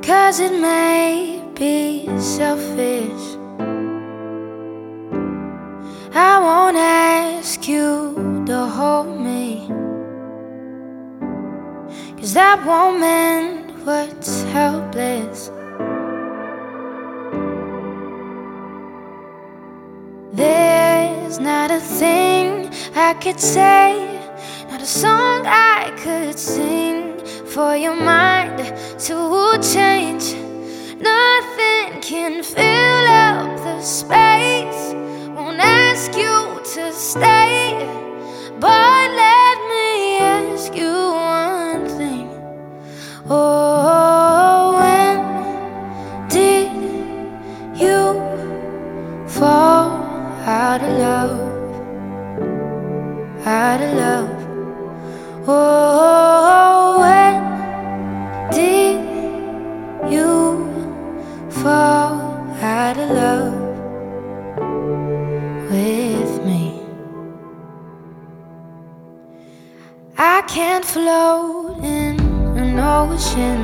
'Cause it may be selfish. I won't ask you to hold me, 'cause that won't mend what's helpless. There's not a thing I could say, not a song I could sing for your mind to change. Nothing can fill up the space. Won't ask you to stay, but let me ask you one thing. Oh, when did you fall out of love? Out of love. Oh, when did you fall out of love with me? I can't float in an ocean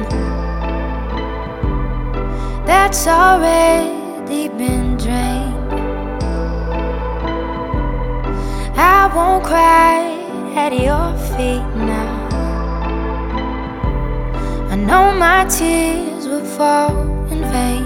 that's already been drained. I won't cry at your feet now. I know my tears will fall in vain.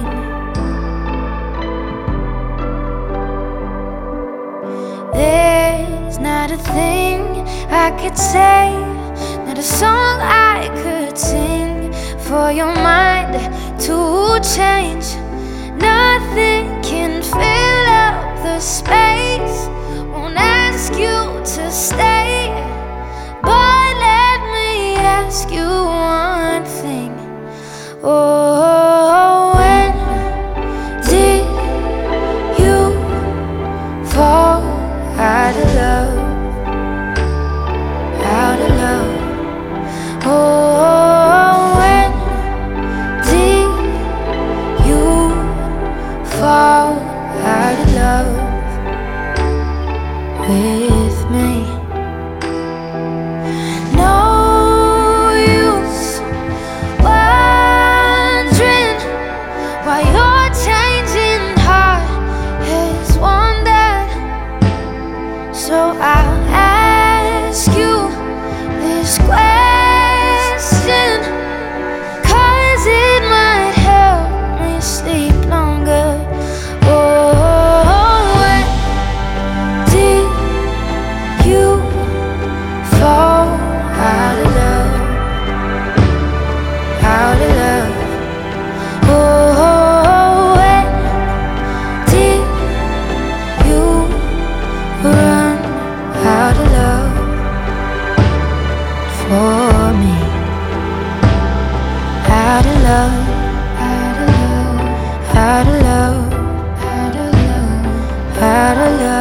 There's not a thing I could say, not a song I could sing for your mind to change. Nothing can fill up the space. Won't ask you to stay, but let me ask you one thing. Oh, when did you fall out of love? Out of love. Oh, when did you fall out of love with me? No use wondering why your changing heart has wandered. So I'll ask you this question, 'cause it might help me sleep longer. Oh, when did you fall out of love? Out of love. Oh, when did you run out of love for me? Out of love. Out of love. Out of love. Out of love. Out of love.